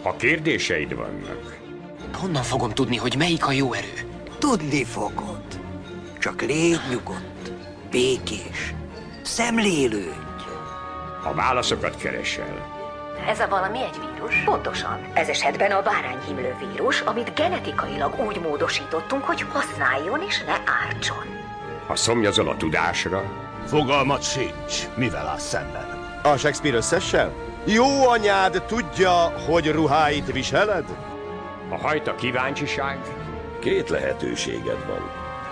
Ha kérdéseid vannak... Honnan fogom tudni, hogy melyik a jó erő? Tudni fogod. Csak légy nyugodt, békés, szemlélődj. A válaszokat keresel. Ez a valami egy vírus? Pontosan. Ez esetben a bárányhimlő vírus, amit genetikailag úgy módosítottunk, hogy használjon és ne ártson. Ha szomjazol a tudásra... Fogalmat sincs, mivel állsz szemben. A Shakespeare összessel? Jó anyád tudja, hogy ruháit viseled? Ha hajt a kíváncsiság... Két lehetőséged van.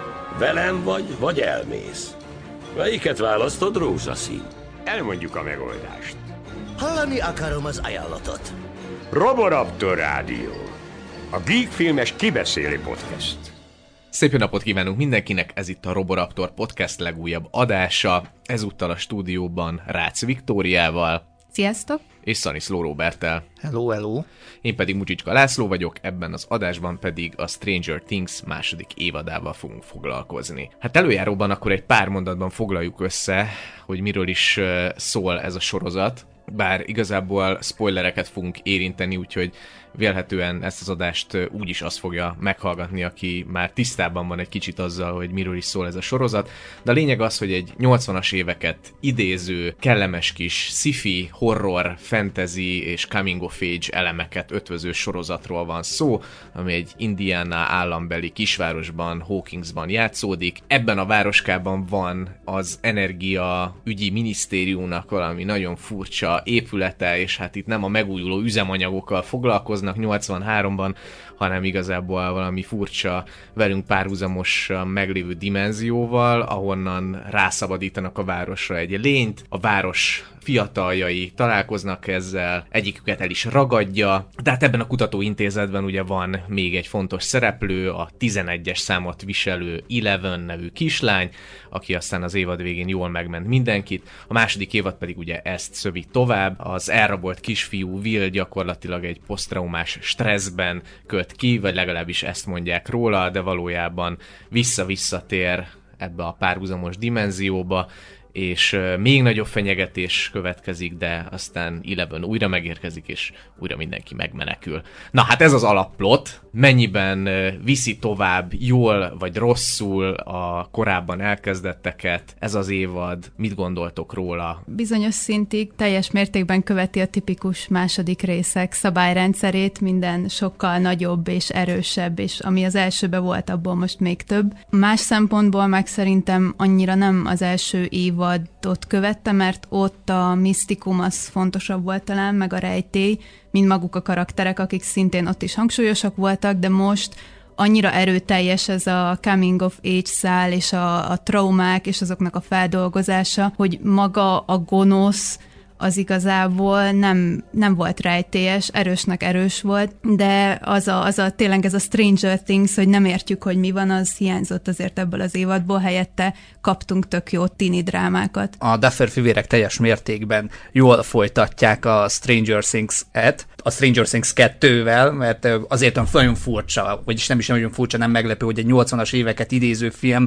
Velem vagy elmész. Melyiket választod, rózsaszín? Elmondjuk a megoldást. Hallani akarom az ajánlatot. Roboraptor Rádió. A Geek Filmes kibeszélő podcast. Szép jó napot kívánunk mindenkinek, ez itt a Roboraptor Podcast legújabb adása. Ezúttal a stúdióban Rácz Viktóriával. Sziasztok! És Szaniszló Róberttel. Hello, hello! Én pedig Mucsicska László vagyok, ebben az adásban pedig a Stranger Things második évadával fogunk foglalkozni. Hát előjáróban akkor egy pár mondatban foglaljuk össze, hogy miről is szól ez a sorozat, bár igazából spoilereket fogunk érinteni, úgyhogy vélhetően ezt az adást úgyis azt fogja meghallgatni, aki már tisztában van egy kicsit azzal, hogy miről is szól ez a sorozat, de a lényeg az, hogy egy 80-as éveket idéző, kellemes kis sci-fi, horror, fantasy és coming of age elemeket ötvöző sorozatról van szó, ami egy Indiana állambeli kisvárosban, Hawkinsban játszódik. Ebben a városkában van az energia ügyi minisztériumnak valami nagyon furcsa épülete, és hát itt nem a megújuló üzemanyagokkal foglalkoznak 83-ban, hanem igazából valami furcsa, velünk párhuzamosan meglévő dimenzióval, ahonnan rászabadítanak a városra egy lényt, a város fiataljai találkoznak ezzel, egyiküket el is ragadja, de hát ebben a kutatóintézetben ugye van még egy fontos szereplő, a 11-es számot viselő Eleven nevű kislány, aki aztán az évad végén jól megment mindenkit, a második évad pedig ugye ezt szövi tovább, az elrabolt kisfiú Will gyakorlatilag egy posztraumás stresszben köt ki, vagy legalábbis ezt mondják róla, de valójában visszatér ebbe a párhuzamos dimenzióba, és még nagyobb fenyegetés következik, de aztán Eleven újra megérkezik, és újra mindenki megmenekül. Na hát ez az alapplot, mennyiben viszi tovább jól vagy rosszul a korábban elkezdetteket ez az évad, mit gondoltok róla? Bizonyos szintig teljes mértékben követi a tipikus második részek szabályrendszerét, minden sokkal nagyobb és erősebb, és ami az elsőben volt, abból most még több. Más szempontból meg szerintem annyira nem az első évadot követte, mert ott a misztikum az fontosabb volt talán, meg a rejtély, mint maguk a karakterek, akik szintén ott is hangsúlyosak voltak, de most annyira erőteljes ez a coming of age szál, és a traumák, és azoknak a feldolgozása, hogy maga a gonosz az igazából nem volt rejtélyes, erősnek erős volt, de tényleg ez a Stranger Things, hogy nem értjük, hogy mi van, az hiányzott azért ebből az évadból, helyette kaptunk tök jó tini drámákat. A Duffer fivérek teljes mértékben jól folytatják a Stranger Things-et, a Stranger Things 2-vel, mert azért nagyon furcsa, vagyis nem is nagyon furcsa, nem meglepő, hogy egy 80-as éveket idéző film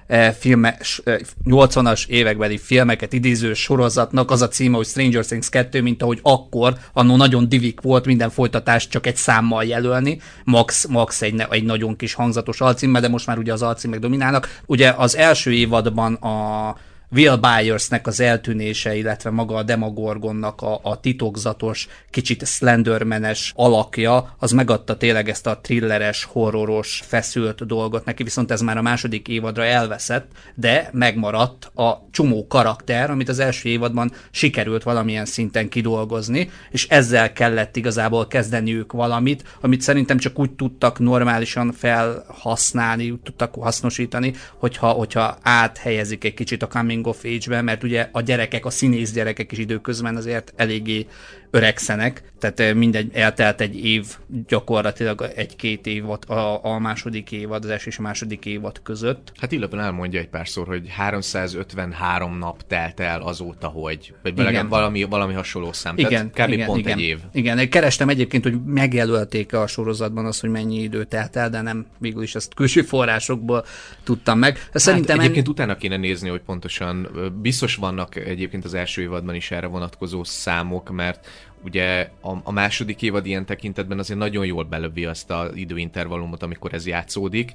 80-as évekbeli filmeket idéző sorozatnak az a címe, hogy Stranger Things 2, mint ahogy akkor, annó nagyon divik volt minden folytatást csak egy számmal jelölni, max egy nagyon kis hangzatos alcímmel, de most már ugye az alcímek dominálnak. Ugye az első évadban a Will Byersnek az eltűnése, illetve maga a Demogorgonnak a titokzatos, kicsit Slendermanes alakja, az megadta tényleg ezt a thrilleres, horroros, feszült dolgot neki, viszont ez már a második évadra elveszett, de megmaradt a csomó karakter, amit az első évadban sikerült valamilyen szinten kidolgozni, és ezzel kellett igazából kezdeniük valamit, amit szerintem csak úgy tudtak normálisan felhasználni, tudtak hasznosítani, hogyha áthelyezik egy kicsit a coming of age-be, mert ugye a gyerekek, a színész gyerekek is időközben azért eléggé öregszenek, tehát mindegy, eltelt egy év, gyakorlatilag egy-két év volt a második évad, az első és a második évad között. Hát illetve elmondja egy párszor, hogy 353 nap telt el azóta, hogy valami hasonló szám, igen, tehát kb. Igen, pont igen, egy év. Igen, kerestem egyébként, hogy megjelölték a sorozatban azt, hogy mennyi idő telt el, de nem, végül is ezt külső forrásokból tudtam meg. Szerintem egyébként utána kéne nézni, hogy pontosan biztos vannak egyébként az első évadban is erre vonatkozó számok, mert ugye a második évad ilyen tekintetben azért nagyon jól belövi azt az időintervallumot, amikor ez játszódik.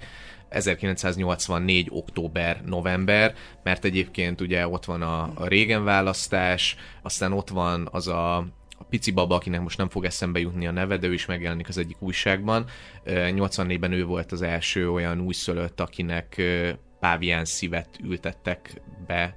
1984. október-november, mert egyébként ugye ott van a Reagan választás, aztán ott van az a pici baba, akinek most nem fog eszembe jutni a neve, de ő is megjelenik az egyik újságban. 84-ben ő volt az első olyan újszülött, akinek pávián szívet ültettek be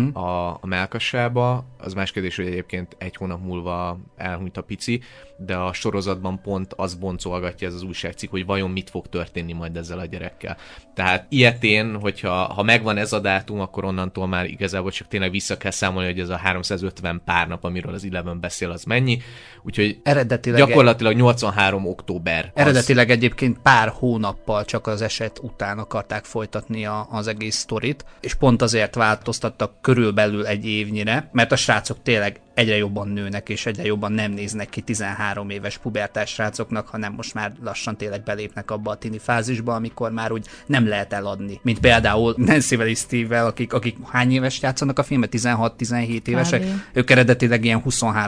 a mellkasába. Az más kérdés, hogy egyébként 1 hónap múlva elhunyt a pici, de a sorozatban pont az boncolgatja ez az újságcikk, hogy vajon mit fog történni majd ezzel a gyerekkel. Tehát ilyetén, hogyha megvan ez a dátum, akkor onnantól már igazából csak tényleg vissza kell számolni, hogy ez a 350 pár nap, amiről az Eleven beszél, az mennyi. Úgyhogy gyakorlatilag 83. október. Eredetileg egyébként pár hónappal csak az eset után akarták folytatni az egész sztorit, és pont azért változtattak körülbelül egy évnyire, mert a srácok tényleg egyre jobban nőnek, és egyre jobban nem néznek ki 13 éves pubertás srácoknak, hanem most már lassan tényleg belépnek abba a tini fázisba, amikor már úgy nem lehet eladni. Mint például Nancy-vel és Steve-vel, akik hány éves játszanak a filmben? 16-17 évesek? Ők eredetileg ilyen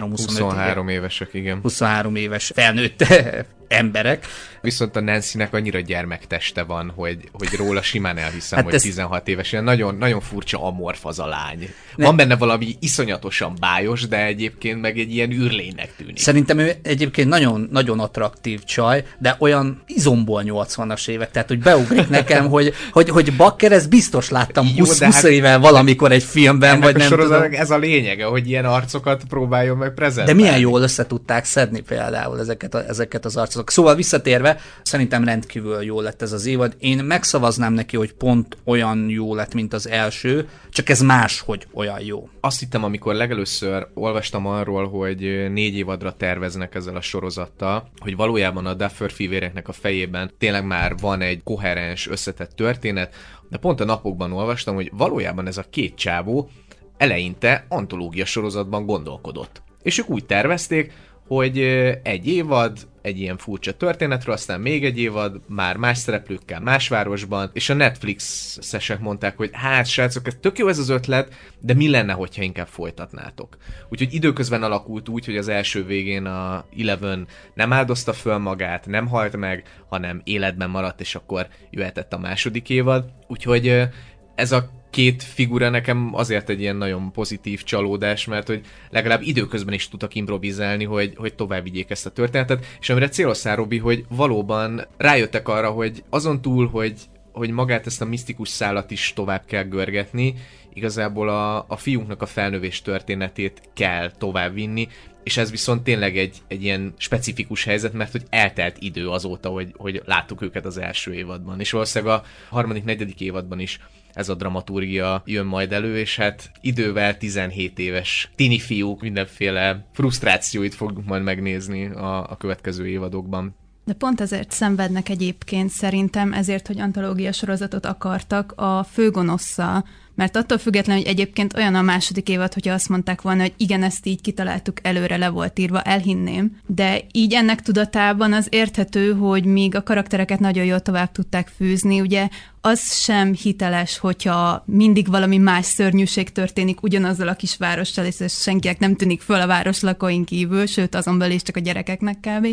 23 évesek, igen. 23 éves felnőtt emberek. Viszont a Nancy-nek annyira gyermekteste van, hogy róla simán elhiszem, hogy 16 éves. Ilyen nagyon, nagyon furcsa amorf az a lány. Van benne valami iszonyatosan bájos, de egyébként meg egy ilyen űrlénynek tűnik. Szerintem ő egyébként nagyon, nagyon attraktív csaj, de olyan izomból 80-as évek, tehát hogy beugrik nekem, hogy bakker, ezt biztos láttam 20 éve valamikor egy filmben, vagy nem tudom. Ez a lényege, hogy ilyen arcokat próbáljon meg prezentálni. De milyen jól össze tudták szedni például ezeket az arcokat. Szóval visszatérve, szerintem rendkívül jó lett ez az évad. Én megszavaznám neki, hogy pont olyan jó lett, mint az első, csak ez máshogy olyan jó. Azt hittem, amikor legelőször olvastam arról, hogy 4 évadra terveznek ezzel a sorozattal, hogy valójában a Duffer fivéreknek a fejében tényleg már van egy koherens, összetett történet, de pont a napokban olvastam, hogy valójában ez a 2 csávó eleinte antológia sorozatban gondolkodott. És ők úgy tervezték, hogy 1 évad, egy ilyen furcsa történetről, aztán még 1 évad, már más szereplőkkel, más városban, és a Netflix-esek mondták, hogy hát srácok, ez tök jó ez az ötlet, de mi lenne, hogyha inkább folytatnátok? Úgyhogy időközben alakult úgy, hogy az első végén a Eleven nem áldozta föl magát, nem halt meg, hanem életben maradt, és akkor jöhetett a második évad. Úgyhogy ez a 2 figura nekem azért egy ilyen nagyon pozitív csalódás, mert hogy legalább időközben is tudtak improvizálni, hogy tovább vigyék ezt a történetet, és amire céloztál, Robi, hogy valóban rájöttek arra, hogy azon túl, hogy magát ezt a misztikus szálat is tovább kell görgetni, igazából a fiúnknak a felnövés történetét kell tovább vinni, és ez viszont tényleg egy ilyen specifikus helyzet, mert hogy eltelt idő azóta, hogy láttuk őket az első évadban, és valószínűleg a 3.-4. évadban is ez a dramaturgia jön majd elő, és hát idővel 17 éves tini fiúk mindenféle frusztrációit fogjuk majd megnézni a következő évadokban. De pont ezért szenvednek egyébként szerintem, ezért, hogy antológia sorozatot akartak a főgonosszal, mert attól függetlenül, hogy egyébként olyan a második évad, hogyha azt mondták volna, hogy igen, ezt így kitaláltuk, előre le volt írva, elhinném. De így ennek tudatában az érthető, hogy míg a karaktereket nagyon jól tovább tudták fűzni, ugye az sem hiteles, hogyha mindig valami más szörnyűség történik ugyanazzal a kisvárossal, és senkinek nem tűnik föl a város lakóin kívül, sőt azon belül is csak a gyerekeknek kb.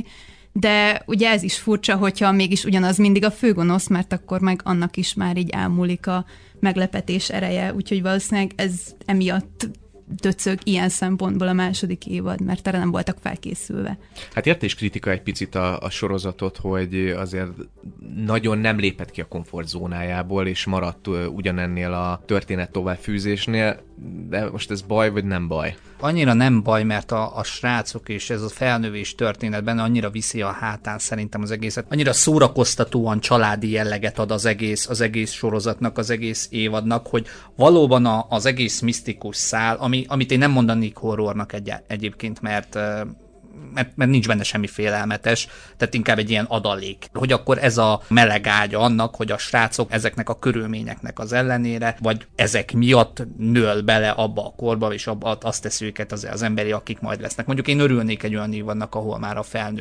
De ugye ez is furcsa, hogyha mégis ugyanaz mindig a főgonosz, mert akkor meg annak is már így elmúlik a meglepetés ereje, úgyhogy valószínűleg ez emiatt döcög ilyen szempontból a második évad, mert erre nem voltak felkészülve. Hát érte is kritika egy picit a sorozatot, hogy azért nagyon nem lépett ki a komfortzónájából, és maradt ugyanennél a történet továbbfűzésnél, de most ez baj, vagy nem baj? Annyira nem baj, mert a srácok és ez a felnövés történetben annyira viszi a hátán szerintem az egészet. Annyira szórakoztatóan családi jelleget ad az egész sorozatnak, az egész évadnak, hogy valóban az egész misztikus szál, amit én nem mondanék horrornak egyébként, mert nincs benne semmi félelmetes, tehát inkább egy ilyen adalék. Hogy akkor ez a meleg ágya annak, hogy a srácok ezeknek a körülményeknek az ellenére, vagy ezek miatt nől bele abba a korba, és azt teszi őket az emberi, akik majd lesznek. Mondjuk én örülnék egy olyan évadnak, ahol már a felnőtt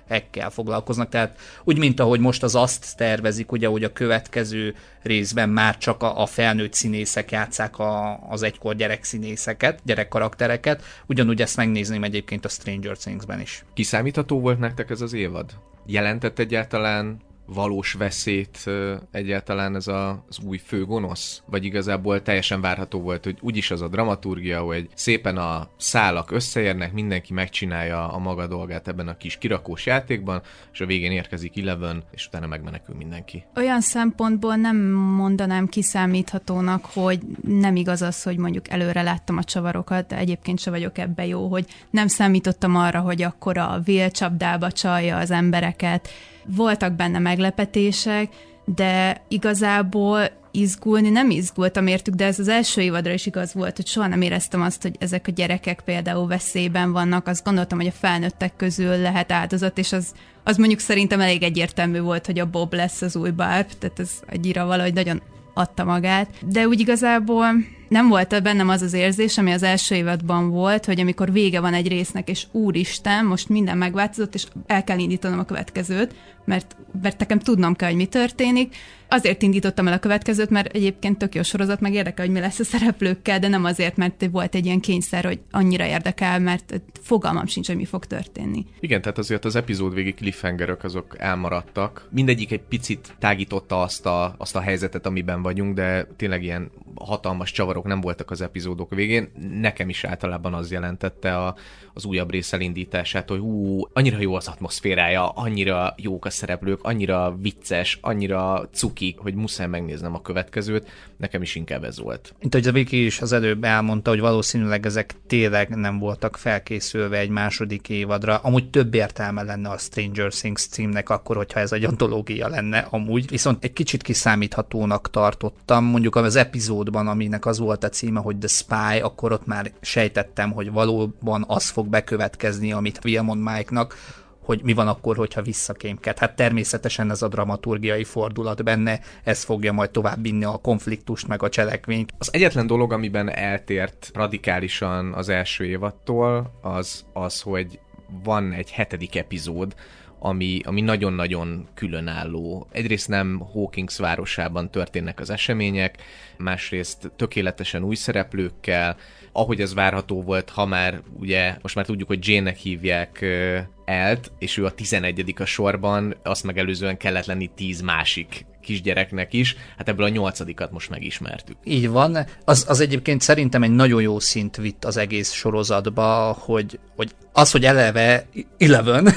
ekkel foglalkoznak. Tehát úgy, mint ahogy most az azt tervezik, ugye, hogy a következő részben már csak a felnőtt színészek játsszák az egykor gyerekszínészeket, gyerekkaraktereket, ugyanúgy ezt megnézném egyébként a Stranger Things-ben is. Kiszámítható volt nektek ez az évad? Jelentett egyáltalán valós veszélyt egyáltalán ez az új főgonosz? Vagy igazából teljesen várható volt, hogy úgyis az a dramaturgia, hogy szépen a szálak összeérnek, mindenki megcsinálja a maga dolgát ebben a kis kirakós játékban, és a végén érkezik Eleven, és utána megmenekül mindenki. Olyan szempontból nem mondanám kiszámíthatónak, hogy nem igaz az, hogy mondjuk előre láttam a csavarokat, de egyébként se vagyok ebbe jó, hogy nem számítottam arra, hogy akkor a Will csapdába csalja az embereket. Voltak benne meglepetések, de igazából izgulni nem izgultam értük, de ez az első évadra is igaz volt, hogy soha nem éreztem azt, hogy ezek a gyerekek például veszélyben vannak. Azt gondoltam, hogy a felnőttek közül lehet áldozat, és az mondjuk szerintem elég egyértelmű volt, hogy a Bob lesz az új Barb, tehát ez annyira valahogy nagyon adta magát. De úgy igazából nem volt bennem az az érzés, ami az első évadban volt, hogy amikor vége van egy résznek, és úristen, most minden megváltozott, és el kell indítanom a következőt, mert nekem tudnom kell, hogy mi történik. Azért indítottam el a következőt, mert egyébként tök jó sorozat, meg érdekel, hogy mi lesz a szereplőkkel, de nem azért, mert volt egy ilyen kényszer, hogy annyira érdekel, mert fogalmam sincs, hogy mi fog történni. Igen, tehát azért az epizód végi cliffhangerök azok elmaradtak. Mindegyik egy picit tágította azt a helyzetet, amiben vagyunk, de tényleg ilyen hatalmas csavarok nem voltak az epizódok végén. Nekem is általában az jelentette az újabb rész elindítását, hogy annyira jó az atmoszférája, annyira jók a szereplők, annyira vicces, annyira cuki, hogy muszáj megnéznem a következőt. Nekem is inkább ez volt. Mint ahogy a Viki is az előbb elmondta, hogy valószínűleg ezek tényleg nem voltak felkészülve egy második évadra. Amúgy több értelme lenne a Stranger Things címnek akkor, hogyha ez egy antológia lenne amúgy. Viszont egy kicsit kiszámíthatónak tartottam. Mondjuk az epizódban, aminek az volt a címe, hogy The Spy, akkor ott már sejtettem, hogy valóban az fog bekövetkezni, amit Will mond Mike-nak, hogy mi van akkor, hogyha visszakémked. Hát természetesen ez a dramaturgiai fordulat benne, ez fogja majd tovább vinni a konfliktust, meg a cselekményt. Az egyetlen dolog, amiben eltért radikálisan az első évadtól, az, hogy van egy 7. epizód, ami nagyon-nagyon különálló. Egyrészt nem Hawkins városában történnek az események, másrészt tökéletesen új szereplőkkel, ahogy ez várható volt, ha már ugye most már tudjuk, hogy Jane-nek hívják Elt, és ő a 11. a sorban, azt megelőzően kellett lenni 10 másik kisgyereknek is, hát ebből a 8-at most megismertük. Így van. Az egyébként szerintem egy nagyon jó szint vitt az egész sorozatba, hogy eleve Eleven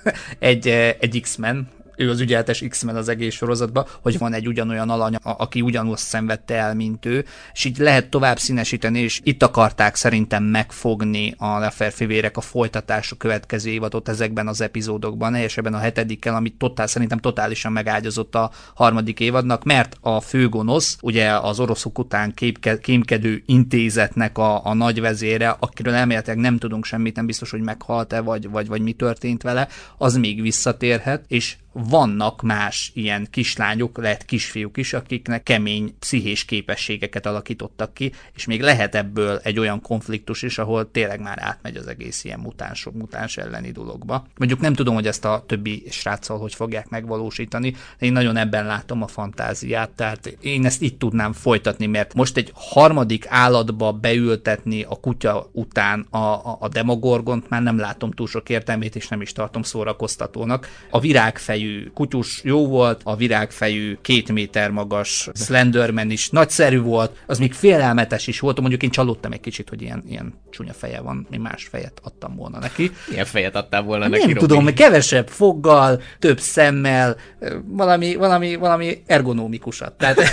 egy X-Men, ő az ügyeletes X-Men az egész sorozatban, hogy van egy ugyanolyan alany, aki ugyanazt szenvedte el, mint ő, és így lehet tovább színesíteni, és itt akarták szerintem megfogni a Laffer-fivérek a folytatásra következő évadot ezekben az epizódokban, helyesebben a 7-kel, ami szerintem totálisan megágyazott a 3. évadnak, mert a főgonosz, ugye az oroszok után kémkedő intézetnek a nagyvezére, akiről elméletileg nem tudunk semmit, nem biztos, hogy meghalt-e, vagy mi történt vele, az még visszatérhet, és vannak más ilyen kislányok, lehet kisfiúk is, akiknek kemény pszichés képességeket alakítottak ki, és még lehet ebből egy olyan konfliktus is, ahol tényleg már átmegy az egész ilyen mutáns elleni dologba. Mondjuk nem tudom, hogy ezt a többi sráccal hogy fogják megvalósítani, de én nagyon ebben látom a fantáziát, tehát én ezt itt tudnám folytatni, mert most egy 3. állatba beültetni a kutya után a Demogorgont már nem látom túl sok értelmét, és nem is tartom szórakoztatónak. A virágfejű kutyus jó volt, a virágfejű 2 méter magas Slenderman is nagyszerű volt, az még félelmetes is volt, mondjuk én csalódtam egy kicsit, hogy ilyen csúnya feje van, én más fejet adtam volna neki. Milyen fejet adtál volna neki, Nem tudom, kevesebb foggal, több szemmel, valami ergonómikusat.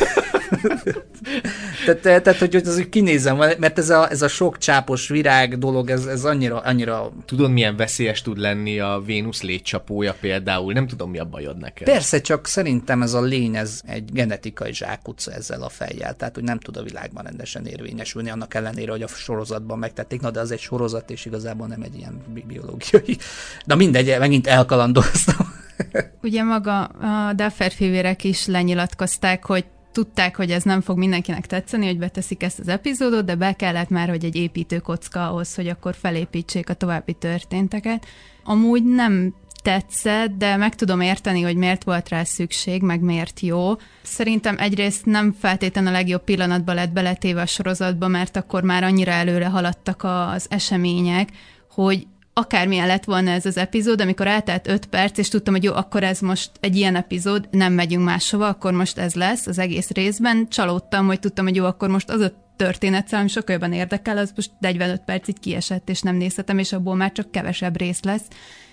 Tehát hogy az kinézem, mert ez a sok csápos virág dolog, ez annyira... Tudod, milyen veszélyes tud lenni a Vénusz légycsapója például? Nem tudom, mi a bajod neked. Persze, csak szerintem ez a lény, ez egy genetikai zsákutca ezzel a fejjel, tehát hogy nem tud a világban rendesen érvényesülni, annak ellenére, hogy a sorozatban megtették, de az egy sorozat, és igazából nem egy ilyen biológiai. Na mindegy, megint elkalandoztam. Ugye maga a Duffer-fivérek is lenyilatkozták, hogy tudták, hogy ez nem fog mindenkinek tetszeni, hogy beteszik ezt az epizódot, de be kellett már, hogy egy építőkocka ahhoz, hogy akkor felépítsék a további történteket. Amúgy nem tetszett, de meg tudom érteni, hogy miért volt rá szükség, meg miért jó. Szerintem egyrészt nem feltétlenül a legjobb pillanatban lett beletéve a sorozatba, mert akkor már annyira előre haladtak az események, hogy akármilyen lett volna ez az epizód, amikor eltelt 5 perc, és tudtam, hogy jó, akkor ez most egy ilyen epizód, nem megyünk máshova, akkor most ez lesz az egész részben. Csalódtam, hogy tudtam, hogy jó, akkor most az a történet, ami sokkal jobban érdekel, az most 45 percig kiesett, és nem nézhetem, és abból már csak kevesebb rész lesz.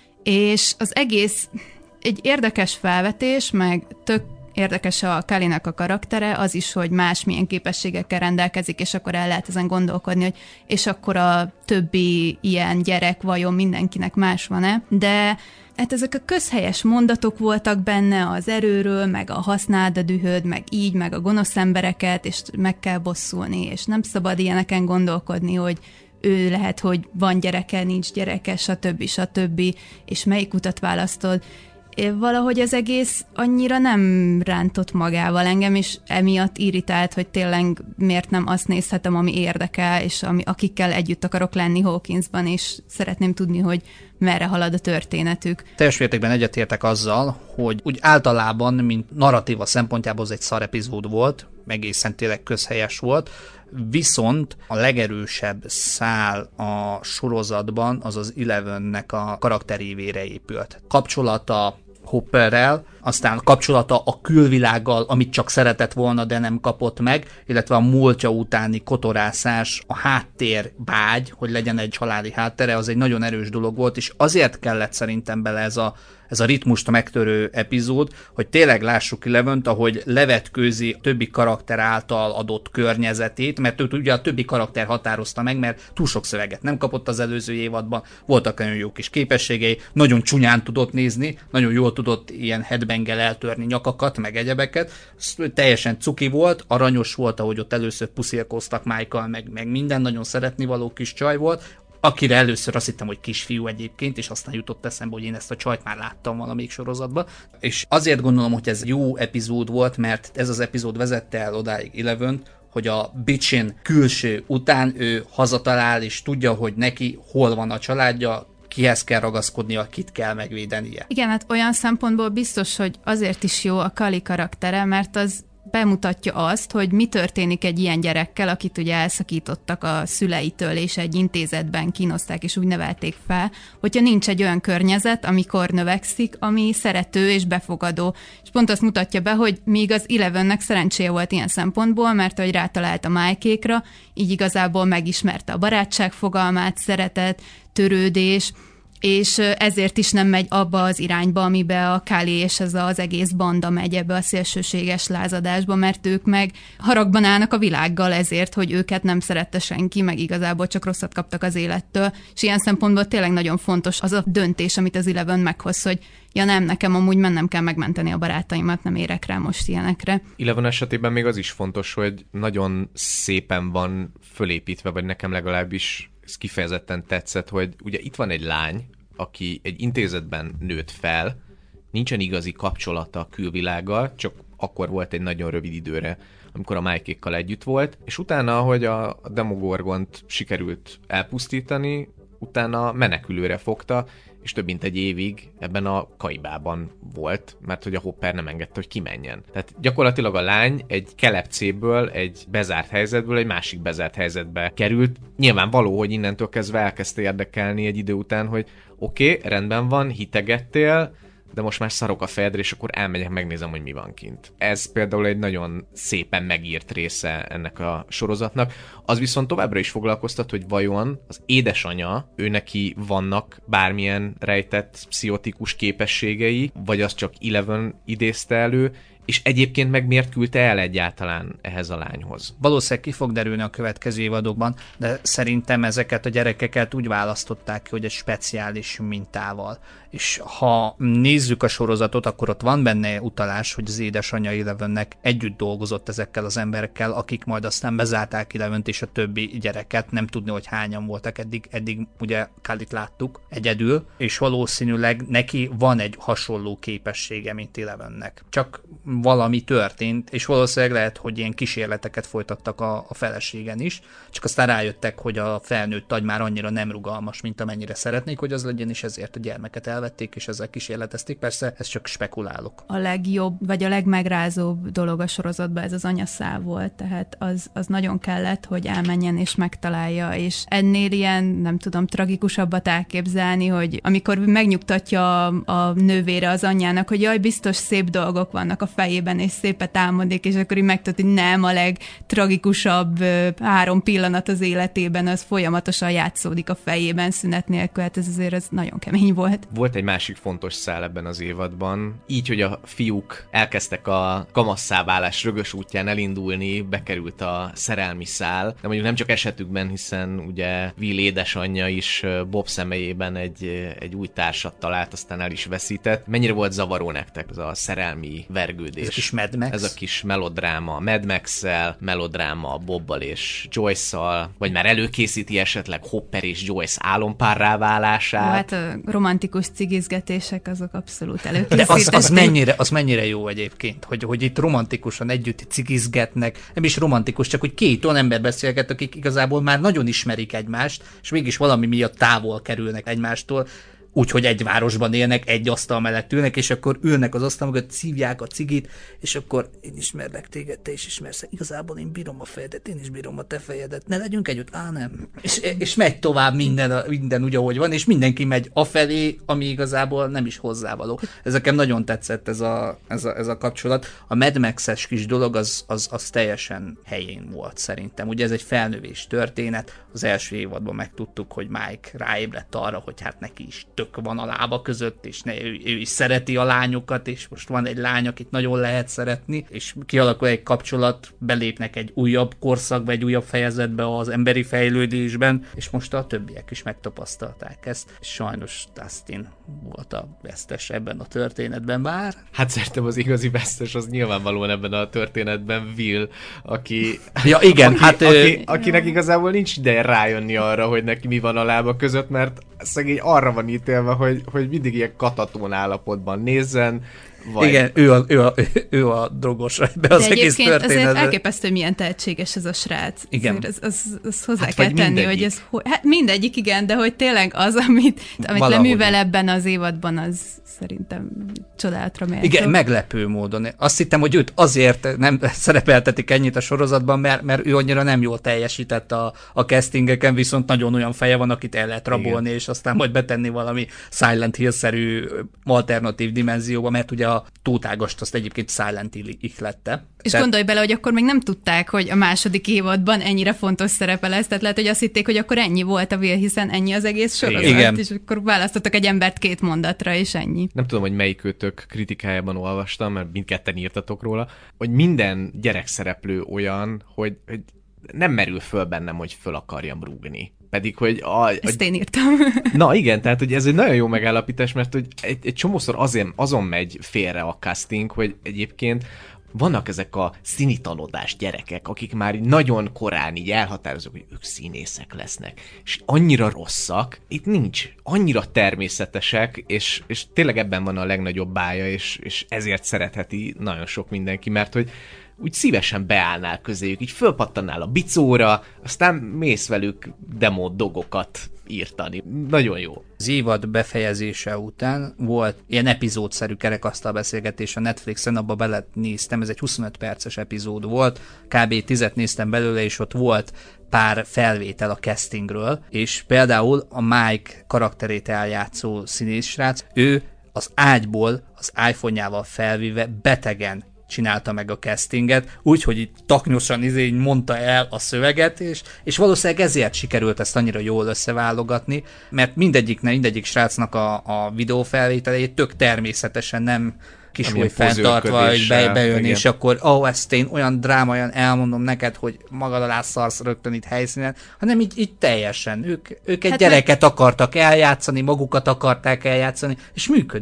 És az egész egy érdekes felvetés, meg tök érdekes a Cullynek a karaktere, az is, hogy más milyen képességekkel rendelkezik, és akkor el lehet ezen gondolkodni, hogy és akkor a többi ilyen gyerek vajon mindenkinek más van-e, de hát ezek a közhelyes mondatok voltak benne az erőről, meg a használd a dühöd, meg így, meg a gonosz embereket, és meg kell bosszulni, és nem szabad ilyeneken gondolkodni, hogy ő lehet, hogy van gyereke, nincs gyereke, stb. És melyik utat választod. Valahogy az egész annyira nem rántott magával engem, és emiatt irritált, hogy tényleg miért nem azt nézhetem, ami érdekel, és akikkel együtt akarok lenni Hawkinsban, és szeretném tudni, hogy merre halad a történetük. Teljes mértékben egyetértek azzal, hogy úgy általában, mint narratíva szempontjából ez egy szar epizód volt, egészen tényleg közhelyes volt, viszont a legerősebb szál a sorozatban az Elevennek a karakterévére épült. Kapcsolata Hopperrel, aztán kapcsolata a külvilággal, amit csak szeretett volna, de nem kapott meg, illetve a múltja utáni kotorászás, a háttér vágy, hogy legyen egy haláli háttere, az egy nagyon erős dolog volt, és azért kellett szerintem bele ez a ritmust megtörő epizód, hogy tényleg lássuk Elevent, ahogy levetkőzi a többi karakter által adott környezetét, mert őt ugye a többi karakter határozta meg, mert túl sok szöveget nem kapott az előző évadban, voltak nagyon jó kis képességei, nagyon csúnyán tudott nézni, nagyon jól tudott ilyen headbanggel eltörni nyakakat, meg egyebeket, teljesen cuki volt, aranyos volt, ahogy ott először puszilkoztak Michael, meg minden, nagyon szeretnivaló kis csaj volt, akire először azt hittem, hogy kisfiú egyébként, és aztán jutott eszembe, hogy én ezt a csajt már láttam valamelyik sorozatban. És azért gondolom, hogy ez jó epizód volt, mert ez az epizód vezette el odáig Elevent, hogy a bitchin külső után ő hazatalál, és tudja, hogy neki hol van a családja, kihez kell ragaszkodnia, kit kell megvédenie. Igen, hát olyan szempontból biztos, hogy azért is jó a Cully karaktere, mert az bemutatja azt, hogy mi történik egy ilyen gyerekkel, akit ugye elszakítottak a szüleitől, és egy intézetben kínozták, és úgy nevelték fel, hogyha nincs egy olyan környezet, amikor növekszik, ami szerető és befogadó. És pont azt mutatja be, hogy míg az Elevennek szerencséje volt ilyen szempontból, mert hogy rátalált a Mikeékra, így igazából megismerte a barátság fogalmát, szeretet, törődés, és ezért is nem megy abba az irányba, amibe a Cully és ez az egész banda megy, ebbe a szélsőséges lázadásba, mert ők meg haragban állnak a világgal ezért, hogy őket nem szerette senki, meg igazából csak rosszat kaptak az élettől, és ilyen szempontból tényleg nagyon fontos az a döntés, amit az Eleven meghoz, hogy ja nem, nekem amúgy mennem kell megmenteni a barátaimat, nem érek rá most ilyenekre. Eleven esetében még az is fontos, hogy nagyon szépen van fölépítve, vagy nekem legalábbis ez kifejezetten tetszett, hogy ugye itt van egy lány, aki egy intézetben nőtt fel, nincsen igazi kapcsolata a külvilággal, csak akkor volt egy nagyon rövid időre, amikor a Mikeékkal együtt volt, és utána, ahogy a Demogorgont sikerült elpusztítani, utána menekülőre fogta, és több mint egy évig ebben a kaibában volt, mert hogy a Hopper nem engedte, hogy kimenjen. Tehát gyakorlatilag a lány egy kelepcéből, egy bezárt helyzetből egy másik bezárt helyzetbe került. Nyilvánvaló, hogy innentől kezdve elkezdte érdekelni egy idő után, hogy oké, rendben van, hitegettél, de most már szarok a fejedre, és akkor elmegyek, megnézem, hogy mi van kint. Ez például egy nagyon szépen megírt része ennek a sorozatnak. Az viszont továbbra is foglalkoztat, hogy vajon az édesanyja, ő neki vannak bármilyen rejtett pszichotikus képességei, vagy az csak Eleven idézte elő, és egyébként meg miért küldte el egyáltalán ehhez a lányhoz? Valószínűleg ki fog derülni a következő évadokban, de szerintem ezeket a gyerekeket úgy választották ki, hogy egy speciális mintával. És ha nézzük a sorozatot, akkor ott van benne utalás, hogy az édesanyja Elevennek együtt dolgozott ezekkel az emberekkel, akik majd aztán bezárták Elevent és a többi gyereket, nem tudni, hogy hányan voltak eddig ugye Cullyt láttuk egyedül, és valószínűleg neki van egy hasonló képessége, mint Elevennek. Csak valami történt, és valószínűleg lehet, hogy ilyen kísérleteket folytattak a feleségen is, csak aztán rájöttek, hogy a felnőtt agy már annyira nem rugalmas, mint amennyire szeretnék, hogy az legyen, és ezért a gyermeket elvették, és ezzel kísérletezték. Persze, ez csak spekulálok. A legjobb, vagy a legmegrázóbb dolog a sorozatban ez az anyaszál volt, tehát az nagyon kellett, hogy elmenjen és megtalálja, és ennél ilyen, nem tudom, tragikusabbat elképzelni, hogy amikor megnyugtatja a nővére az anyjának, hogy jaj, biztos szép dolgok vannak a fejében, és szépet álmodik, és akkor így megtudod, hogy nem, a legtragikusabb 3 pillanat az életében, az folyamatosan játszódik a fejében szünet nélkül, hát ez nagyon kemény volt. Volt egy másik fontos szál ebben az évadban, így, hogy a fiúk elkezdtek a kamasszá válás rögös útján elindulni, bekerült a szerelmi szál, de mondjuk nem csak esetükben, hiszen ugye Will édesanyja is Bob személyében egy új társat talált, aztán el is veszített. Mennyire volt zavaró nektek ez a szerelmi vergődés? Ez a kis Mad Max? Ez a kis melodráma, Mad Max-szel, melodráma Bobbal és Joyce-szal, vagy már előkészíti esetleg Hopper és Joyce álompárrá válását? Hát a romantikus cigizgetések azok abszolút előkészítették. De az mennyire jó egyébként, hogy itt romantikusan együtt cigizgetnek, nem is romantikus, csak hogy 2 olyan ember beszélget, akik igazából már nagyon ismerik egymást, és mégis valami miatt távol kerülnek egymástól, úgyhogy egy városban élnek, egy asztal mellett ülnek, és akkor ülnek az asztal mögött, szívják a cigit, és akkor én ismerlek téged, te is ismersz. Igazából én bírom a fejedet, én is bírom a te fejedet. Ne legyünk együtt? Nem. És megy tovább minden úgy, ahogy van, és mindenki megy afelé, ami igazából nem is hozzávaló. Ez nekem nagyon tetszett ez a kapcsolat. A Mad Max-es kis dolog az teljesen helyén volt szerintem. Ugye ez egy felnövés történet. Az első évadban megtudtuk, hogy Mike ráébredt arra, hogy hát neki is tök van a lába között, és ő is szereti a lányokat, és most van egy lány, akit nagyon lehet szeretni, és kialakul egy kapcsolat, belépnek egy újabb korszakba, egy újabb fejezetbe az emberi fejlődésben, és most a többiek is megtapasztalták ezt. És sajnos Dustin volt a vesztes ebben a történetben bár. Hát szerintem az igazi vesztes az nyilvánvalóan ebben a történetben Will, aki... Ja igen, akinek igazából nincs ideje rájönni arra, hogy neki mi van a lába között, mert szegény arra van ítélve, hogy mindig ilyen katatón állapotban nézzen, vagy... Igen, ő a drogos ebbe az egész történetben. Azért elképesztő, milyen tehetséges ez a srác. Igen. Az hozzá kell tenni, hogy ez... Hát mindegyik, igen, de hogy tényleg az, amit leművel ebben az évadban, az szerintem csodálatra méltó. Igen, meglepő módon. Azt hittem, hogy őt azért nem szerepeltetik ennyit a sorozatban, mert ő annyira nem jól teljesített a castingeken, viszont nagyon olyan feje van, akit el lehet rabolni, és aztán majd betenni valami Silent Hill-szerű alternatív dimenzióba, mert ugye a Tóth Ágast azt egyébként Silent Hill ihlette. És gondolj bele, hogy akkor még nem tudták, hogy a második évadban ennyire fontos szerepe lesz, tehát lehet, hogy azt hitték, hogy akkor ennyi volt a Will, hiszen ennyi az egész sorozat, igen. És akkor választottak egy embert 2 mondatra, és ennyi. Nem tudom, hogy melyikőtök kritikájában olvastam, mert mindketten írtatok róla, hogy minden gyerekszereplő olyan, hogy nem merül föl bennem, hogy föl akarjam rúgni. Pedig, hogy... Ezt én írtam. Na igen, tehát hogy ez egy nagyon jó megállapítás, mert hogy egy csomószor azon megy félre a casting, hogy egyébként vannak ezek a színitanodás gyerekek, akik már nagyon korán így elhatározok, hogy ők színészek lesznek, és annyira rosszak, itt nincs, annyira természetesek, és tényleg ebben van a legnagyobb bája, és ezért szeretheti nagyon sok mindenki, mert hogy úgy szívesen beállnál közéjük, így fölpattannál a bicóra, aztán mész velük demo dogokat írtani. Nagyon jó. Az évad befejezése után volt ilyen epizódszerű kerekasztal beszélgetés a Netflixen, abba belenéztem, ez egy 25 perces epizód volt, kb. 10-et néztem belőle, és ott volt pár felvétel a castingről, és például a Mike karakterét eljátszó színészsrác, ő az ágyból az iPhone-jával felvéve betegen csinálta meg a castinget, úgyhogy itt taknyosan mondta el a szöveget, és valószínűleg ezért sikerült ezt annyira jól összeválogatni, mert mindegyik srácnak a videófelvételét tök természetesen nem kisúly fenntartva, hogy bejön, és akkor ezt én olyan drámaian elmondom neked, hogy magad alá szarsz rögtön itt helyszínen, hanem így teljesen. Ők egy gyereket akartak eljátszani, magukat akarták eljátszani, és működik.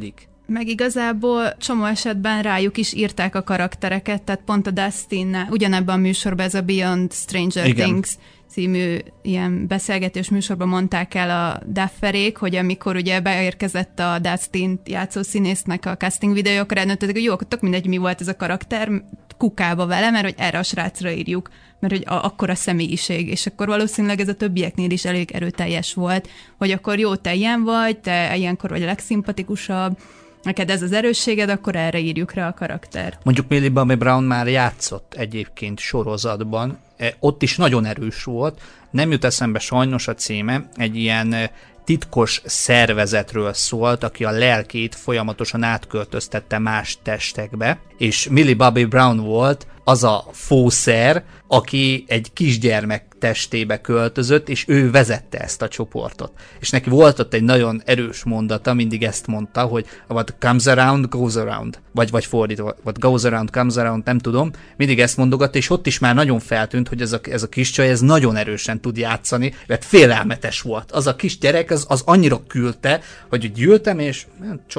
Meg igazából csomó esetben rájuk is írták a karaktereket, tehát pont a Dustin-nál, ugyanebben a műsorban ez a Beyond Stranger Things című ilyen beszélgetős műsorban mondták el a Dufferék, hogy amikor ugye beérkezett a Dustin játszó színésznek a casting videókra, eldöntöttek, hogy jó, akkor tök mindegy, mi volt ez a karakter, kukába vele, mert hogy erre a srácra írjuk, mert hogy akkora személyiség, és akkor valószínűleg ez a többieknél is elég erőteljes volt, hogy akkor jó, te ilyen vagy, te ilyenkor vagy a legszimpatikusabb, neked ez az erősséged, akkor erre írjuk rá a karakter. Mondjuk Millie Bobby Brown már játszott egyébként sorozatban, ott is nagyon erős volt, nem jut eszembe sajnos a címe, egy ilyen titkos szervezetről szólt, aki a lelkét folyamatosan átköltöztette más testekbe, és Millie Bobby Brown volt az a fószer, aki egy kisgyermek testébe költözött, és ő vezette ezt a csoportot. És neki volt ott egy nagyon erős mondata, mindig ezt mondta, hogy what comes around, goes around. Vagy fordítva, what goes around, comes around, nem tudom. Mindig ezt mondogatta, és ott is már nagyon feltűnt, hogy ez a kis csaj, ez nagyon erősen tud játszani, mert félelmetes volt. Az a kis gyerek, az annyira küldte, hogy gyűltem, és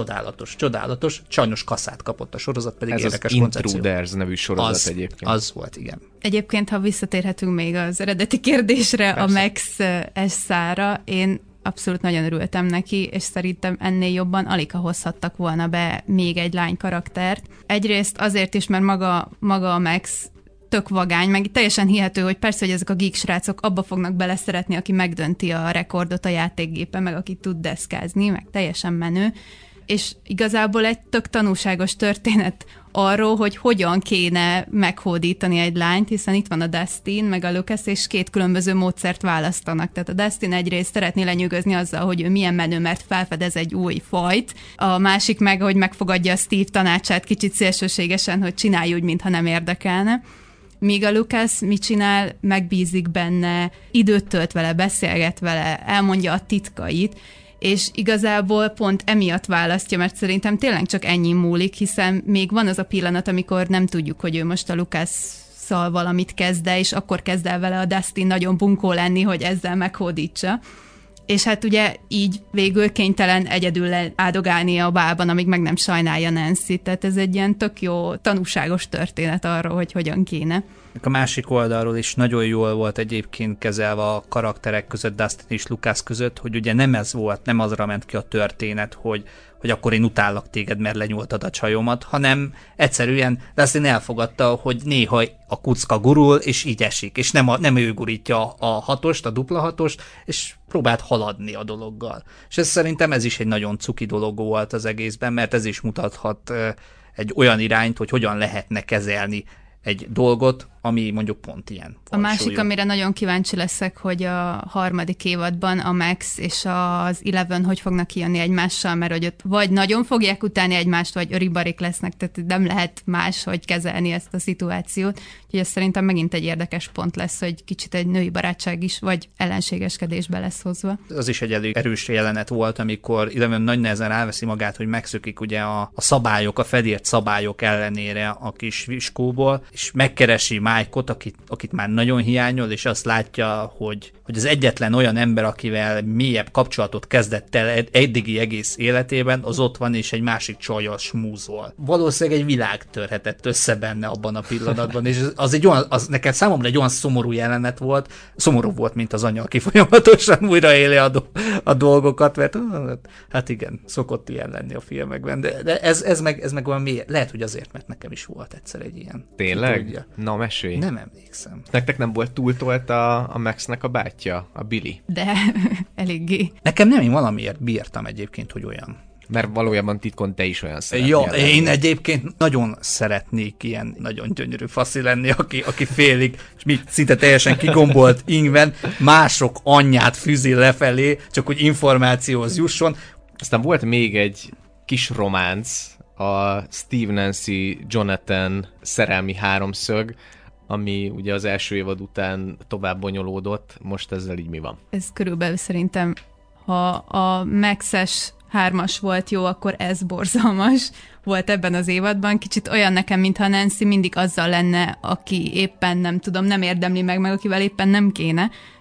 csodálatos, sajnos kaszát kapott a sorozat, pedig ez érdekes az koncepció. Intruders nevű sorozat egyébként. Az volt, igen. Egyébként, ha visszatérhetünk még az eredeti kérdésre, persze. A Max Eszára, én abszolút nagyon örültem neki, és szerintem ennél jobban alig hozhattak volna be még egy lány karaktert. Egyrészt azért is, mert maga a Max tök vagány, meg teljesen hihető, hogy persze, hogy ezek a geek srácok abba fognak beleszeretni, aki megdönti a rekordot a játékgépen, meg aki tud deszkázni, meg teljesen menő. És igazából egy tök tanúságos történet arról, hogy hogyan kéne meghódítani egy lányt, hiszen itt van a Dustin, meg a Lucas, és két különböző módszert választanak. Tehát a Dustin egyrészt szeretné lenyűgözni azzal, hogy ő milyen menő, mert felfedez egy új fajt, a másik meg, hogy megfogadja a Steve tanácsát kicsit szélsőségesen, hogy csinálj úgy, mintha nem érdekelne. Míg a Lucas mit csinál, megbízik benne, időt tölt vele, beszélget vele, elmondja a titkait, és igazából pont emiatt választja, mert szerintem tényleg csak ennyi múlik, hiszen még van az a pillanat, amikor nem tudjuk, hogy ő most a Lucasszal valamit kezd-e, és akkor kezd el vele a Dustin nagyon bunkó lenni, hogy ezzel meghódítsa. És hát ugye így végül kénytelen egyedül áldogálni a bálban, amíg meg nem sajnálja Nancy. Tehát ez egy ilyen tök jó, tanúságos történet arról, hogy hogyan kéne. A másik oldalról is nagyon jól volt egyébként kezelve a karakterek között, Dustin és Lucas között, hogy ugye nem ez volt, nem azra ment ki a történet, hogy akkor én utállak téged, mert lenyúltad a csajomat, hanem egyszerűen Dustin elfogadta, hogy néha a kucka gurul, és így esik, és nem ő gurítja a hatost, a dupla hatost, és próbált haladni a dologgal. És ez szerintem ez is egy nagyon cuki dolog volt az egészben, mert ez is mutathat egy olyan irányt, hogy hogyan lehetne kezelni egy dolgot, ami mondjuk pont ilyen. A másik, amire nagyon kíváncsi leszek, hogy a harmadik évadban a Max és az Eleven hogy fognak kijönni egymással, mert hogy ott vagy nagyon fogják utálni egymást, vagy öribarik lesznek, tehát nem lehet máshogy kezelni ezt a szituációt. Úgyhogy ez szerintem megint egy érdekes pont lesz, hogy kicsit egy női barátság is, vagy ellenségeskedésbe lesz hozva. Az is egy elég erős jelenet volt, amikor Eleven nagy nehezen elveszi magát, hogy megszökik ugye a szabályok, a felírt szabályok ellenére a kis viskóból, és megkeresi Mike-ot, akit már nagyon hiányol, és azt látja, hogy az egyetlen olyan ember, akivel mélyebb kapcsolatot kezdett el eddigi egész életében, az ott van, és egy másik csajjal smúzol. Valószínűleg egy világ törhetett össze benne abban a pillanatban, és az nekem számomra egy olyan szomorú jelenet volt, szomorú volt, mint az anya, aki folyamatosan újraéli a dolgokat, mert hát igen, szokott ilyen lenni a filmekben, de ez meg olyan mély, lehet, hogy azért, mert nekem is volt egyszer egy ilyen. Tényleg? Na, mesélj. Nem emlékszem. Nektek nem volt túltolt a Maxnek a bátyja, a Billy? De eléggé. Nekem nem, én valamiért bírtam egyébként, hogy olyan. Mert valójában titkon te is olyan szeretnél. Ja, én egyébként nagyon szeretnék ilyen nagyon gyönyörű faszi lenni, aki félig, és szinte teljesen kigombolt ingben, mások anyját fűzi lefelé, csak hogy információhoz jusson. Aztán volt még egy kis románc, a Steve, Nancy, Jonathan szerelmi háromszög, ami ugye az első évad után tovább bonyolódott, most ezzel így mi van? Ez körülbelül szerintem, ha a Max-es 3-as volt jó, akkor ez borzalmas volt ebben az évadban. Kicsit olyan nekem, mintha Nancy mindig azzal lenne, aki éppen nem tudom, nem érdemli meg akivel éppen nem kéne.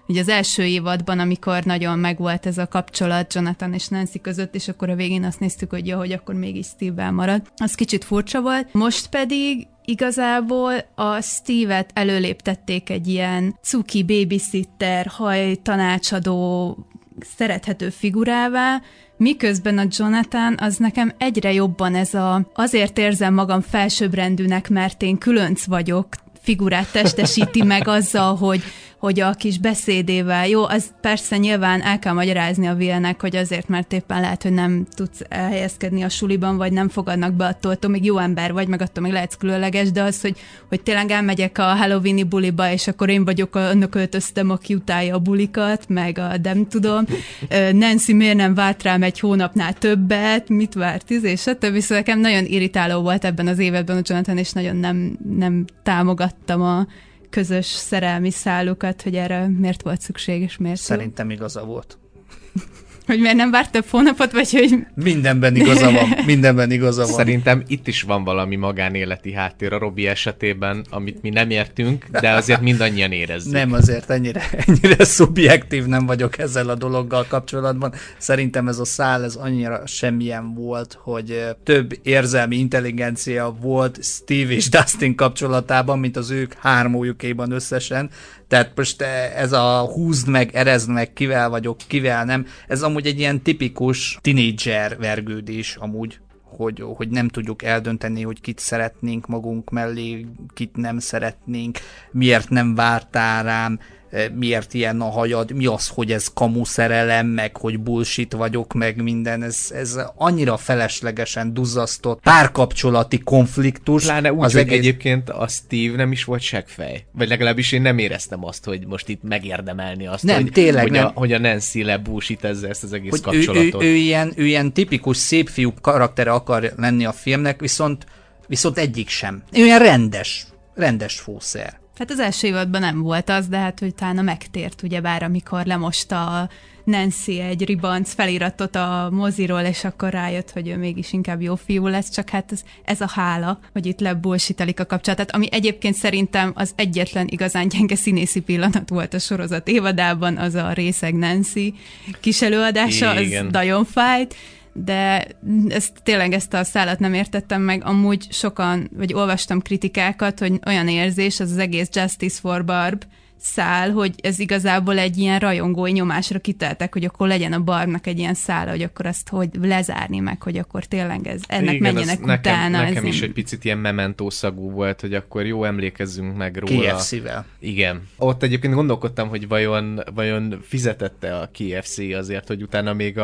Ugye az első évadban, amikor nagyon megvolt ez a kapcsolat Jonathan és Nancy között, és akkor a végén azt néztük, hogy hogy akkor mégis Steve-vel marad. Az kicsit furcsa volt. Most pedig igazából a Steve-et előléptették egy ilyen cuki babysitter, hajtanácsadó, szerethető figurává, miközben a Jonathan az nekem egyre jobban azért érzem magam felsőbbrendűnek, mert én különc vagyok, figurát testesíti meg azzal, hogy a kis beszédével. Jó, az persze nyilván el kell magyarázni a Willnek, hogy azért, mert éppen lehet, hogy nem tudsz elhelyezkedni a suliban, vagy nem fogadnak be attól még jó ember vagy, meg attól még lehetsz különleges, de az, hogy tényleg elmegyek a Halloweeni buliba, és akkor én vagyok, annak öltöztem, aki utálja a bulikat, meg a nem tudom. Nancy miért nem várt rám egy hónapnál többet, mit várt, és stb. Szóval nekem nagyon irritáló volt ebben az évadban a Jonathan, és nagyon nem támogattam a közös szerelmi szálukat, hogy erre miért volt szükség, és miért Szerintem igaza volt. Hogy miért nem várt több hónapot, vagy hogy... Mindenben igaza van. Szerintem itt is van valami magánéleti háttér a Robbie esetében, amit mi nem értünk, de azért mindannyian érezzük. Nem, azért ennyire szubjektív nem vagyok ezzel a dologgal kapcsolatban. Szerintem ez a szál, ez annyira semmilyen volt, hogy több érzelmi intelligencia volt Steve és Dustin kapcsolatában, mint az ők hármójukéban összesen. Tehát most ez a húzd meg, erezd meg, kivel vagyok, kivel nem, ez amúgy egy ilyen tipikus tínédzser vergődés amúgy, hogy nem tudjuk eldönteni, hogy kit szeretnénk magunk mellé, kit nem szeretnénk, miért nem vártál rám, miért ilyen a hajad, mi az, hogy ez kamu szerelem, meg hogy bullshit vagyok, meg minden, ez annyira feleslegesen duzzasztott párkapcsolati konfliktus. Pláne úgy, hogy egyébként a Steve nem is volt seggfej. Vagy legalábbis én nem éreztem azt, hogy most itt megérdemelni azt, nem, tényleg hogy a Nancy lebullshitezze ezt az egész hogy kapcsolatot. Ő ilyen tipikus szép fiú karaktere akar lenni a filmnek, viszont egyik sem. Ő ilyen rendes fószer. Hát az első évadban nem volt az, de hát, hogy talán megtért, ugyebár, amikor lemosta a Nancy egy ribanc feliratot a moziról, és akkor rájött, hogy ő mégis inkább jó fiú lesz, csak hát ez a hála, hogy itt lebullshitelik a kapcsolatát, ami egyébként szerintem az egyetlen igazán gyenge színészi pillanat volt a sorozat évadában, az a részeg Nancy kis előadása, az nagyon fájt, de ezt a szállat nem értettem meg. Amúgy sokan, vagy olvastam kritikákat, hogy olyan érzés, az egész Justice for Barb szál, hogy ez igazából egy ilyen rajongói nyomásra kiteltek, hogy akkor legyen a Barbnak egy ilyen szála, hogy akkor azt hogy lezárni meg, hogy akkor tényleg ennek menjenek utána. Nekem is egy picit ilyen memento szagú volt, hogy akkor jó, emlékezzünk meg róla. KFC-vel. Igen. Ott egyébként gondolkodtam, hogy vajon fizetette a KFC azért, hogy utána még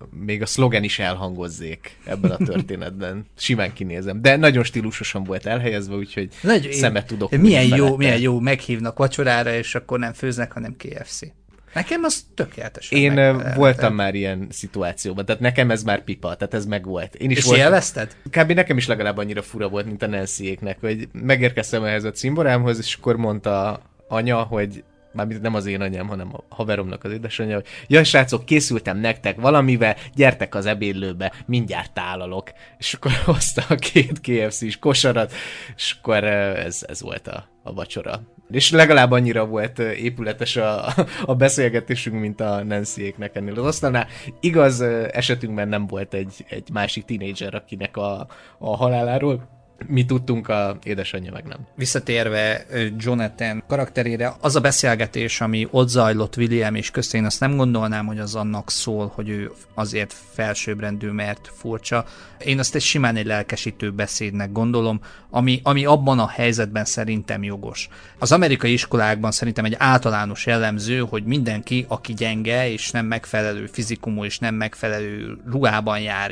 a szlogen is elhangozzék ebben a történetben. Simán kinézem. De nagyon stílusosan volt elhelyezve, úgyhogy szemet tudok. Milyen jó meghívnak vacsorára, és akkor nem főznek, hanem KFC. Nekem az tökéletesen. Én voltam már ilyen szituációban, tehát nekem ez már pipa, tehát ez meg volt. Én is és élvezted? Kb. Nekem is legalább annyira fura volt, mint a Nancy-éknek, hogy megérkeztem ehhez a cimborámhoz, és akkor mondta anya, hogy mármint nem az én anyám, hanem a haveromnak az édesanyja, hogy jaj, srácok, készültem nektek valamivel, gyertek az ebédlőbe, mindjárt tálalok. És akkor hozta a 2 KFC-s kosarat, és akkor ez volt a vacsora. És legalább annyira volt épületes a beszélgetésünk, mint a Nancy-éknek ennél az asztalnál. Igaz, esetünkben nem volt egy másik tínédzser, akinek a haláláról mi tudtunk, a édesanyja meg nem. Visszatérve Jonathan karakterére, az a beszélgetés, ami ott zajlott William és közt, én azt nem gondolnám, hogy az annak szól, hogy ő azért felsőbbrendű, mert furcsa. Én azt simán egy lelkesítő beszédnek gondolom, ami abban a helyzetben szerintem jogos. Az amerikai iskolákban szerintem egy általános jellemző, hogy mindenki, aki gyenge, és nem megfelelő fizikumú, és nem megfelelő ruhában jár,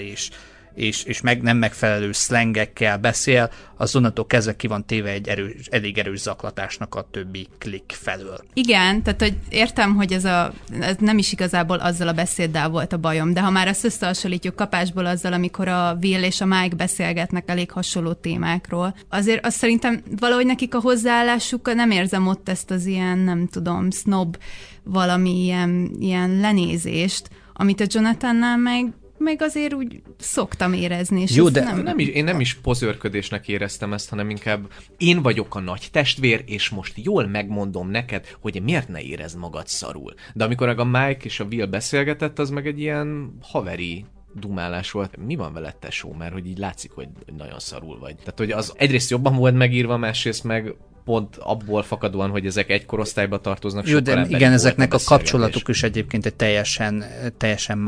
és nem megfelelő szlengekkel beszél, az onnantól kezdve ki van téve egy elég erős zaklatásnak a többi klik felől. Igen, tehát hogy értem, hogy ez nem is igazából azzal a beszéddel volt a bajom, de ha már ezt összehasonlítjuk kapásból azzal, amikor a Will és a Mike beszélgetnek elég hasonló témákról, azért azt szerintem valahogy nekik a hozzáállásuk, nem érzem ott ezt az ilyen, nem tudom, snob valami ilyen lenézést, amit a Jonathannál meg meg azért úgy szoktam érezni. És jó, de én nem is pozőrködésnek éreztem ezt, hanem inkább én vagyok a nagy testvér, és most jól megmondom neked, hogy miért ne érezd magad szarul. De amikor a Mike és a Will beszélgetett, az meg egy ilyen haveri dumálás volt. Mi van veled, tesó? Mert hogy így látszik, hogy nagyon szarul vagy. Tehát, hogy az egyrészt jobban volt megírva, másrészt meg pont abból fakadóan, hogy ezek egy korosztályba tartoznak. Jó, de igen, ezeknek a kapcsolatuk is egyébként egy teljesen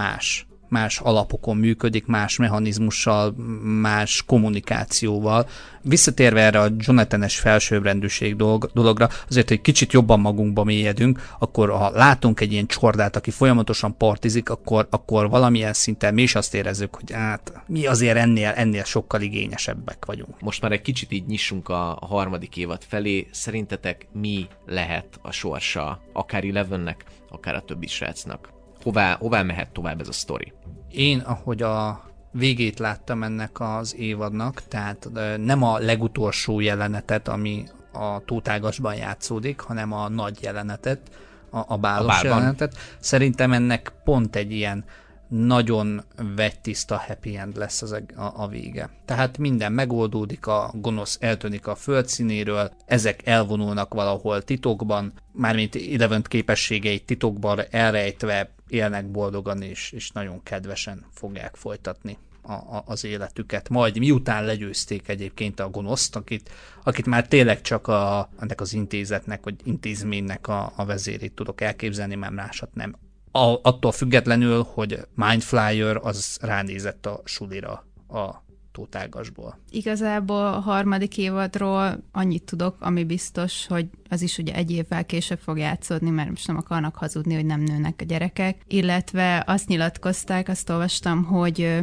más alapokon működik, más mechanizmussal, más kommunikációval. Visszatérve erre a Jonathan-es felsőbbrendűség dologra, azért, hogy kicsit jobban magunkba mélyedünk, akkor ha látunk egy ilyen csordát, aki folyamatosan partizik, akkor valamilyen szinten mi is azt érezzük, hogy hát mi azért ennél sokkal igényesebbek vagyunk. Most már egy kicsit így nyissunk a harmadik évad felé. Szerintetek mi lehet a sorsa akár Elevennek, akár a többi srácnak? Hová mehet tovább ez a sztori? Én, ahogy a végét láttam ennek az évadnak, tehát nem a legutolsó jelenetet, ami a Tótágasban játszódik, hanem a nagy jelenetet, a bálos jelenetet. Szerintem ennek pont egy ilyen nagyon vegytiszta happy end lesz a vége. Tehát minden megoldódik, a gonosz eltűnik a földszínéről, ezek elvonulnak valahol titokban, mármint Eleven képességeit titokban elrejtve élnek boldogan, és nagyon kedvesen fogják folytatni az életüket. Majd miután legyőzték egyébként a gonoszt, akit már tényleg csak ennek az intézetnek, vagy intézménynek a vezérét tudok elképzelni, mert másat nem. Attól függetlenül, hogy Mindflayer az ránézett a sulira a Tótágasból. Igazából a harmadik évadról annyit tudok, ami biztos, hogy az is ugye egy évvel később fog játszódni, mert most nem akarnak hazudni, hogy nem nőnek a gyerekek. Illetve azt nyilatkozták, azt olvastam, hogy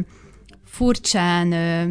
furcsán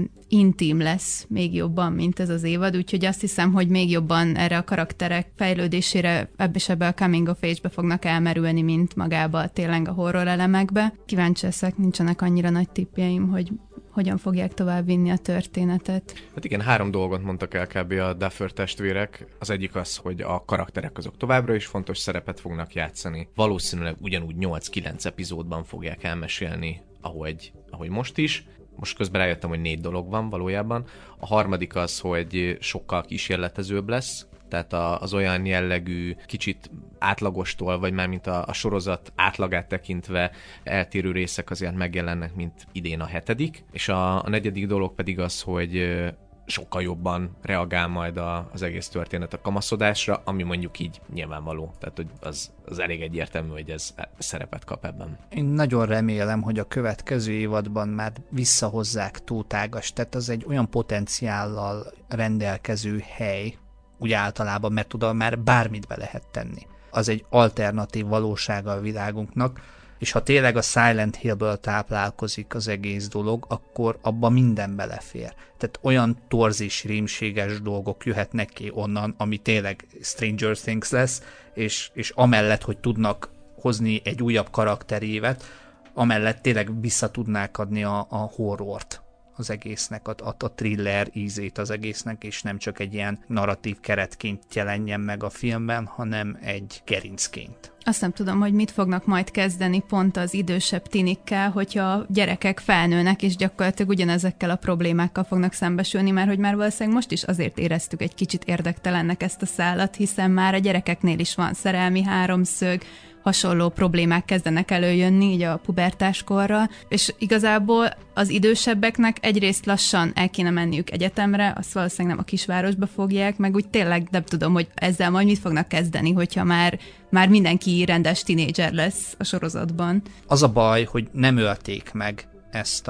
intim lesz még jobban, mint ez az évad, úgyhogy azt hiszem, hogy még jobban erre a karakterek fejlődésére ebbe a coming of age-be fognak elmerülni, mint magába tényleg a horror elemekbe. Kíváncsi leszek, nincsenek annyira nagy tippjeim, hogy hogyan fogják tovább vinni a történetet. Hát igen, 3 dolgot mondtak el kb. A Duffer testvérek. Az egyik az, hogy a karakterek azok továbbra is fontos szerepet fognak játszani. Valószínűleg ugyanúgy 8-9 epizódban fogják elmesélni, ahogy most is. Most közben rájöttem, hogy 4 dolog van valójában. A harmadik az, hogy sokkal kísérletezőbb lesz, tehát az olyan jellegű, kicsit átlagostól, vagy már mint a sorozat átlagát tekintve eltérő részek azért megjelennek, mint idén a 7. És a 4. dolog pedig az, hogy sokkal jobban reagál majd az egész történet a kamaszodásra, ami mondjuk így nyilvánvaló. Tehát hogy az elég egyértelmű, hogy ez szerepet kap ebben. Én nagyon remélem, hogy a következő évadban már visszahozzák Tótágast, tehát az egy olyan potenciállal rendelkező hely, úgy általában, mert oda már bármit be lehet tenni. Az egy alternatív valósága a világunknak, és ha tényleg a Silent Hill-ből táplálkozik az egész dolog, akkor abba minden belefér. Tehát olyan torzis, rémséges dolgok jöhetnek ki onnan, ami tényleg Stranger Things lesz, és amellett, hogy tudnak hozni egy újabb karakterévet, amellett tényleg vissza tudnák adni a horrort az egésznek, a thriller ízét az egésznek, és nem csak egy ilyen narratív keretként jelenjen meg a filmben, hanem egy gerincként. Azt nem tudom, hogy mit fognak majd kezdeni pont az idősebb tinikkel, hogyha gyerekek felnőnek, és gyakorlatilag ugyanezekkel a problémákkal fognak szembesülni, mert hogy már valószínűleg most is azért éreztük egy kicsit érdektelennek ezt a szállat, hiszen már a gyerekeknél is van szerelmi háromszög, hasonló problémák kezdenek előjönni így a pubertáskorral, és igazából az idősebbeknek egyrészt lassan el kéne menniük egyetemre, azt valószínűleg nem a kisvárosba fogják, meg úgy tényleg nem tudom, hogy ezzel majd mit fognak kezdeni, hogyha már mindenki rendes tinédzser lesz a sorozatban. Az a baj, hogy nem ölték meg ezt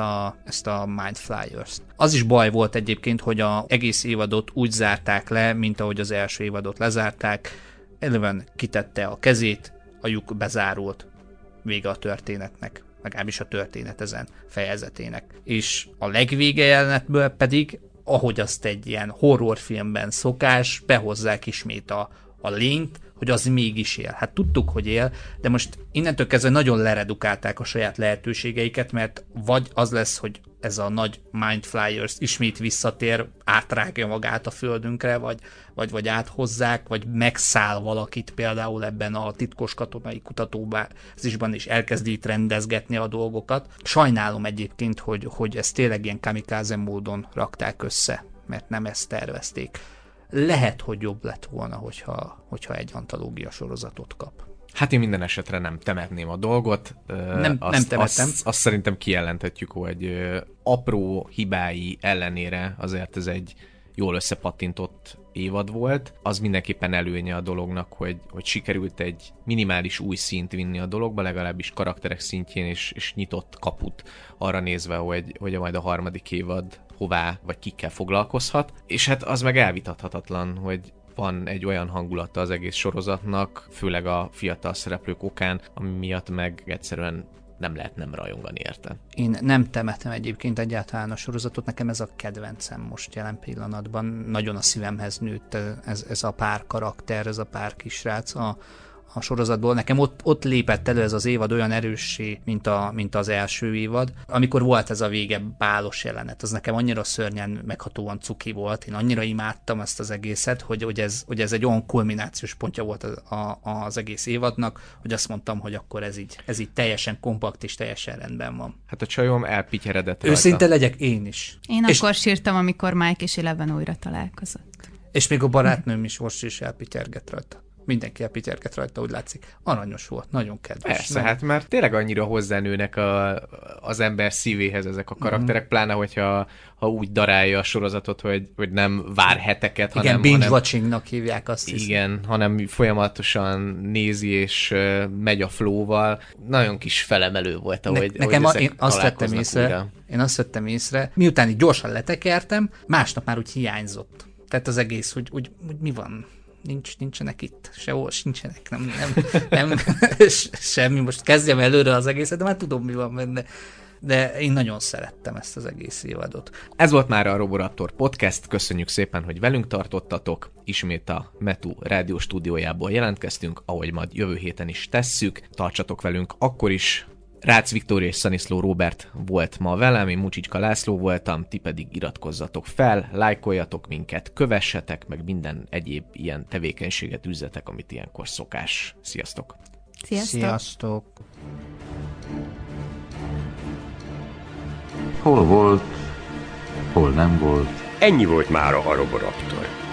a Mindflayers-t. Az is baj volt egyébként, hogy az egész évadot úgy zárták le, mint ahogy az első évadot lezárták. Eleven kitette a kezét, a lyuk bezárult, vége a történetnek, legalábbis a történet ezen fejezetének. És a legvége jelenetből pedig, ahogy azt egy ilyen horrorfilmben szokás, behozzák ismét a lényt, hogy az mégis él. Hát tudtuk, hogy él, de most innentől kezdve nagyon leredukálták a saját lehetőségeiket, mert vagy az lesz, hogy ez a nagy Mind Flyers ismét visszatér, átrágja magát a földünkre, vagy áthozzák, vagy megszáll valakit például ebben a titkos katonai kutatóbázisban, és elkezdi itt rendezgetni a dolgokat. Sajnálom egyébként, hogy ezt tényleg ilyen kamikaze módon rakták össze, mert nem ezt tervezték. Lehet, hogy jobb lett volna, hogyha egy antológia sorozatot kap. Hát én minden esetre nem temetném a dolgot. Nem temetem. Azt szerintem kijelenthetjük, hogy apró hibái ellenére azért ez egy jól összepattintott évad volt. Az mindenképpen előnye a dolognak, hogy sikerült egy minimális új szint vinni a dologba, legalábbis karakterek szintjén, és nyitott kaput arra nézve, hogy majd a harmadik évad hová vagy kikkel foglalkozhat. És hát az meg elvitathatatlan, hogy van egy olyan hangulata az egész sorozatnak, főleg a fiatal szereplők okán, ami miatt meg egyszerűen nem lehet nem rajongani érte. Én nem temetem egyébként egyáltalán a sorozatot, nekem ez a kedvencem most jelen pillanatban. Nagyon a szívemhez nőtt ez a pár karakter, ez a pár kisrác a sorozatból. Nekem ott lépett elő ez az évad olyan erőssé, mint az első évad. Amikor volt ez a vége bálos jelenet, az nekem annyira szörnyen, meghatóan cuki volt. Én annyira imádtam ezt az egészet, hogy ez egy olyan kulminációs pontja volt az egész évadnak, hogy azt mondtam, hogy akkor ez így teljesen kompakt és teljesen rendben van. Hát a csajom elpityeredett rajta. Őszinte legyek, én is. Én akkor sírtam, amikor Mike és Eleven újra találkozott. És még a barátnőm is most is elpityerget rajta. Mindenki elpityerget rajta, úgy látszik. Aranyos volt, nagyon kedves. Persze, hát mert tényleg annyira hozzánőnek az ember szívéhez ezek a karakterek, pláne hogyha úgy darálja a sorozatot, hogy nem vár heteket, igen, binge-watchingnak hívják azt hiszem. Igen, hanem folyamatosan nézi és megy a flow-val. Nagyon kis felemelő volt, én azt vettem észre, miután így gyorsan letekertem, másnap már úgy hiányzott. Tehát az egész, hogy mi van? Nincsenek itt, sehol sincsenek, nem semmi, most kezdjem előre az egészet, de már tudom, mi van benne. De én nagyon szerettem ezt az egész évadot. Ez volt már a Roboraptor Podcast, köszönjük szépen, hogy velünk tartottatok. Ismét a Metu rádió stúdiójából jelentkeztünk, ahogy majd jövő héten is tesszük. Tartsatok velünk akkor is. Rácz Viktor és Szaniszló Róbert volt ma velem, én Mucsicska László voltam, ti pedig iratkozzatok fel, lájkoljatok minket, kövessetek, meg minden egyéb ilyen tevékenységet üzzetek, amit ilyenkor szokás. Sziasztok! Sziasztok! Hol volt, hol nem volt. Ennyi volt mára a Roboraptor.